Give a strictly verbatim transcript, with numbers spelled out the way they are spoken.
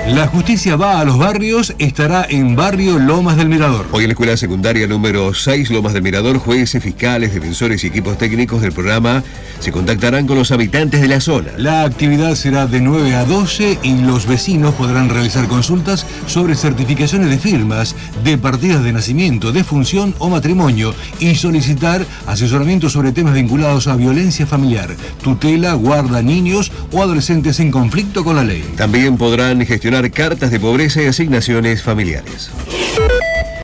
La justicia va a los barrios, estará en barrio Lomas del Mirador. Hoy en la escuela secundaria número seis Lomas del Mirador, jueces, fiscales, defensores y equipos técnicos del programa se contactarán con los habitantes de la zona. La actividad será de nueve a doce y los vecinos podrán realizar consultas sobre certificaciones de firmas, de partidas de nacimiento, de función o matrimonio y solicitar asesoramiento sobre temas vinculados a violencia familiar, tutela, guarda niños o adolescentes en conflicto con la ley. También podrán gestionar cartas de pobreza y asignaciones familiares.